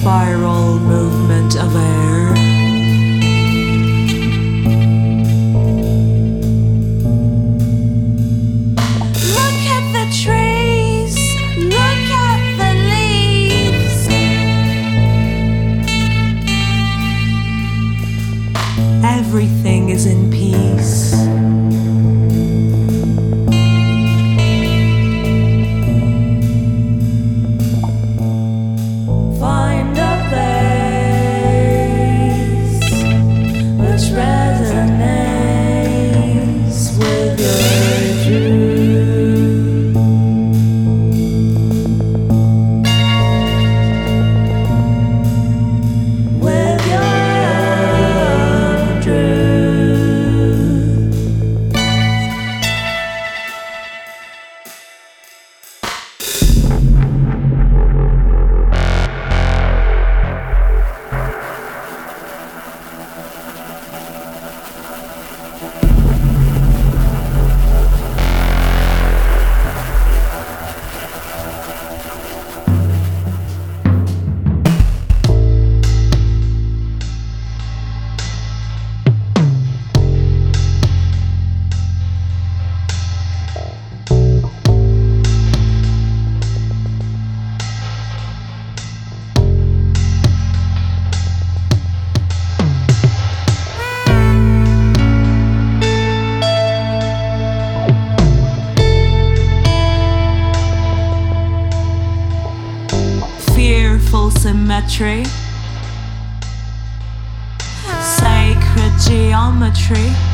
spiral movement of air. Look at the trees, look at the leaves. Everything is in peace. Find a place which resonates with your truth. With your truth. Fearful symmetry, sacred geometry.